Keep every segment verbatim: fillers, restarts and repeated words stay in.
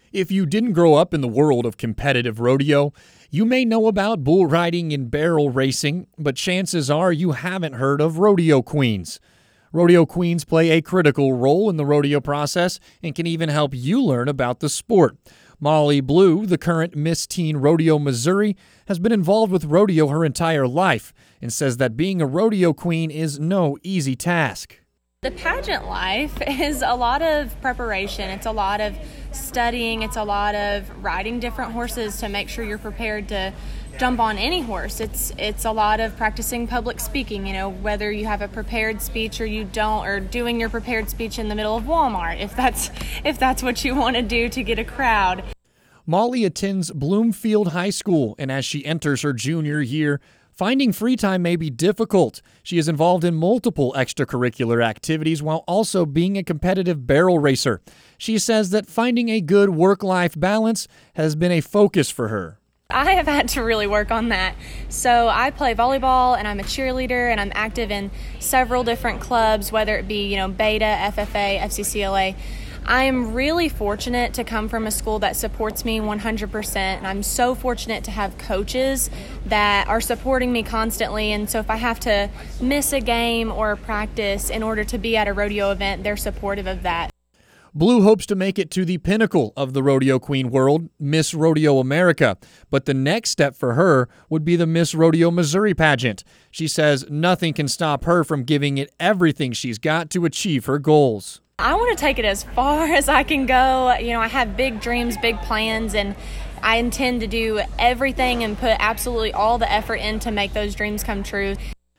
If you didn't grow up in the world of competitive rodeo, you may know about bull riding and barrel racing, but chances are you haven't heard of rodeo queens. Rodeo queens play a critical role in the rodeo process and can even help you learn about the sport. Molly Blue, the current Miss Teen Rodeo Missouri, has been involved with rodeo her entire life and says that being a rodeo queen is no easy task. The pageant life is a lot of preparation. It's a lot of studying. It's a lot of riding different horses to make sure you're prepared to jump on any horse. It's it's a lot of practicing public speaking, you know, whether you have a prepared speech or you don't, or doing your prepared speech in the middle of Walmart, if that's if that's what you want to do to get a crowd. Molly attends Bloomfield High School, and as she enters her junior year, finding free time may be difficult. She is involved in multiple extracurricular activities while also being a competitive barrel racer. She says that finding a good work-life balance has been a focus for her. I have had to really work on that. So I play volleyball and I'm a cheerleader and I'm active in several different clubs, whether it be, you know, Beta, F F A, F C C L A. I am really fortunate to come from a school that supports me one hundred percent, and I'm so fortunate to have coaches that are supporting me constantly. And so if I have to miss a game or a practice in order to be at a rodeo event, they're supportive of that. Blue hopes to make it to the pinnacle of the rodeo queen world, Miss Rodeo America. But the next step for her would be the Miss Rodeo Missouri pageant. She says nothing can stop her from giving it everything she's got to achieve her goals. I want to take it as far as I can go. You know, I have big dreams, big plans, and I intend to do everything and put absolutely all the effort in to make those dreams come true.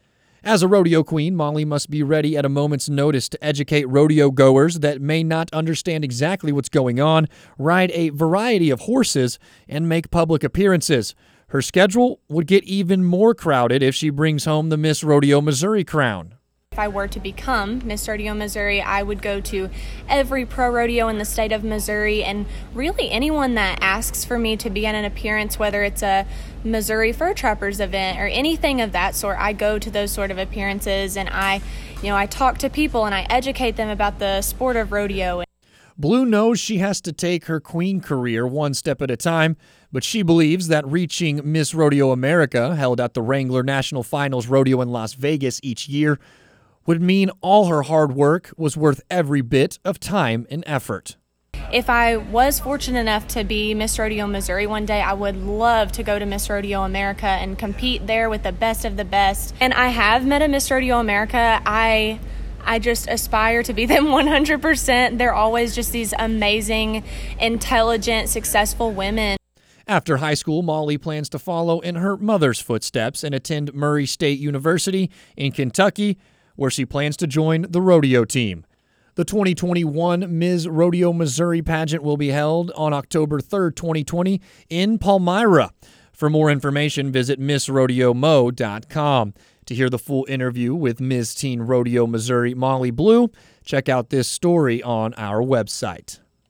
As a rodeo queen, Molly must be ready at a moment's notice to educate rodeo goers that may not understand exactly what's going on, ride a variety of horses, and make public appearances. Her schedule would get even more crowded if she brings home the Miss Rodeo Missouri crown. If I were to become Miss Rodeo Missouri, I would go to every pro rodeo in the state of Missouri, and really anyone that asks for me to be at an appearance, whether it's a Missouri Fur Trappers event or anything of that sort, I go to those sort of appearances and I, you know, I talk to people and I educate them about the sport of rodeo. Blue knows she has to take her queen career one step at a time, but she believes that reaching Miss Rodeo America, held at the Wrangler National Finals Rodeo in Las Vegas each year, would mean all her hard work was worth every bit of time and effort. If I was fortunate enough to be Miss Rodeo Missouri one day, I would love to go to Miss Rodeo America and compete there with the best of the best. And I have met a Miss Rodeo America. I I just aspire to be them one hundred percent. They're always just these amazing, intelligent, successful women. After high school, Molly plans to follow in her mother's footsteps and attend Murray State University in Kentucky, where she plans to join the rodeo team. The twenty twenty-one Miss Rodeo Missouri pageant will be held on October third, twenty twenty in Palmyra. For more information, visit miss rodeo mo dot com. To hear the full interview with Miss Teen Rodeo Missouri Molly Blue, check out this story on our website.